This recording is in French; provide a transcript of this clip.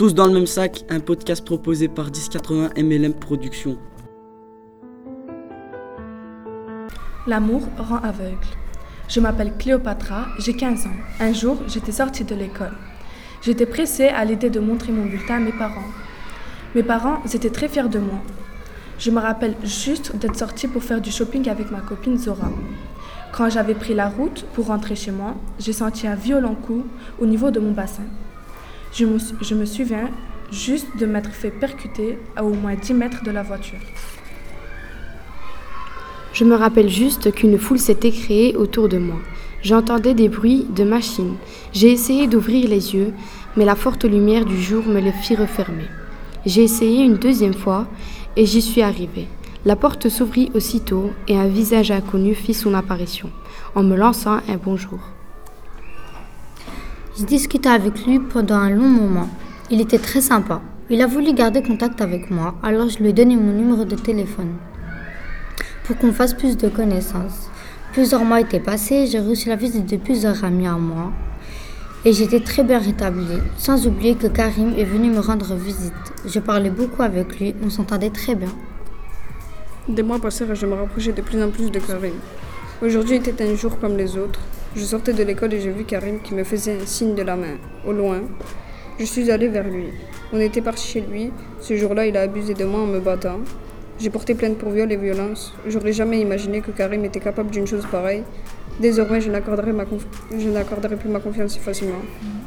Tous dans le même sac, un podcast proposé par 1080 MLM Productions. L'amour rend aveugle. Je m'appelle Cléopatra, j'ai 15 ans. Un jour, j'étais sortie de l'école. J'étais pressée à l'idée de montrer mon bulletin à mes parents. Mes parents étaient très fiers de moi. Je me rappelle juste d'être sortie pour faire du shopping avec ma copine Zora. Quand j'avais pris la route pour rentrer chez moi, j'ai senti un violent coup au niveau de mon bassin. Je me souviens juste de m'être fait percuter à au moins 10 mètres de la voiture. Je me rappelle juste qu'une foule s'était créée autour de moi. J'entendais des bruits de machines. J'ai essayé d'ouvrir les yeux, mais la forte lumière du jour me les fit refermer. J'ai essayé une deuxième fois et j'y suis arrivée. La porte s'ouvrit aussitôt et un visage inconnu fit son apparition, en me lançant un bonjour. Je discutais avec lui pendant un long moment. Il était très sympa. Il a voulu garder contact avec moi, alors je lui ai donné mon numéro de téléphone pour qu'on fasse plus de connaissances. Plusieurs mois étaient passés, j'ai reçu la visite de plusieurs amis à moi et j'étais très bien rétablie, sans oublier que Karim est venu me rendre visite. Je parlais beaucoup avec lui, on s'entendait très bien. Des mois passèrent et je me rapprochais de plus en plus de Karim. Aujourd'hui était un jour comme les autres. Je sortais de l'école et j'ai vu Karim qui me faisait un signe de la main. Au loin, je suis allée vers lui. On était parti chez lui. Ce jour-là, il a abusé de moi en me battant. J'ai porté plainte pour viol et violence. J'aurais jamais imaginé que Karim était capable d'une chose pareille. Désormais, je n'accorderai plus ma confiance si facilement.